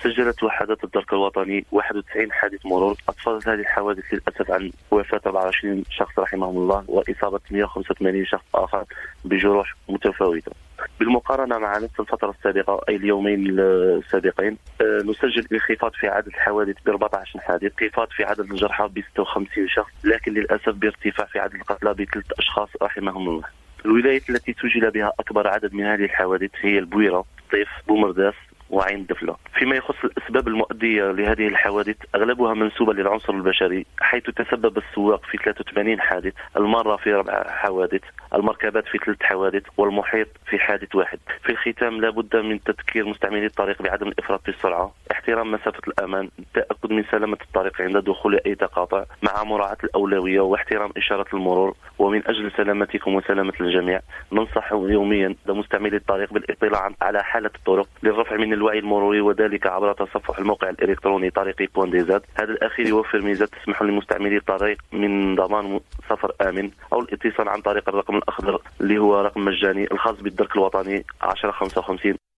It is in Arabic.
سجلت وحدات الدرك الوطني 91 حادث مرور، أسفرت هذه الحوادث للأسف عن وفاة 24 شخص رحمهم الله وإصابة 185 شخص آخر بجروح متفاوتة. بالمقارنة مع نفس الفترة السابقة أي اليومين السابقين نسجل انخفاض في عدد الحوادث ب 14 حادث، انخفاض في عدد الجرحى ب 56 شخص، لكن للأسف بارتفاع في عدد القتلى ب3 أشخاص رحمهم الله. الولايات التي سجل بها أكبر عدد من هذه الحوادث هي البويرة، طيف، بومرداس وعين دفلة. فيما يخص الأسباب المؤدية لهذه الحوادث أغلبها منسوبة للعنصر البشري، حيث تسبب السواق في 83 حادث، المارة في 4 حوادث، المركبات في 3 حوادث، والمحيط في حادث واحد. في الختام لابد من تذكير مستعملي الطريق بعدم الإفراط في السرعة، احترام مسافة الأمان، التأكد من سلامة الطريق عند دخول أي تقاطع مع مراعاة الأولوية واحترام إشارة المرور. ومن أجل سلامتكم وسلامة الجميع ننصح يوميا مستعملي الطريق بالاطلاع على حالة الطرق للرفع من الوعي المروري، وذلك عبر تصفح الموقع الإلكتروني طريقي.dz. هذا الأخير يوفر ميزات تسمح لمستعملي الطريق من ضمان سفر آمن أو الاتصال عن طريق الرقم الأخضر اللي هو رقم مجاني الخاص بالدرك الوطني 1055.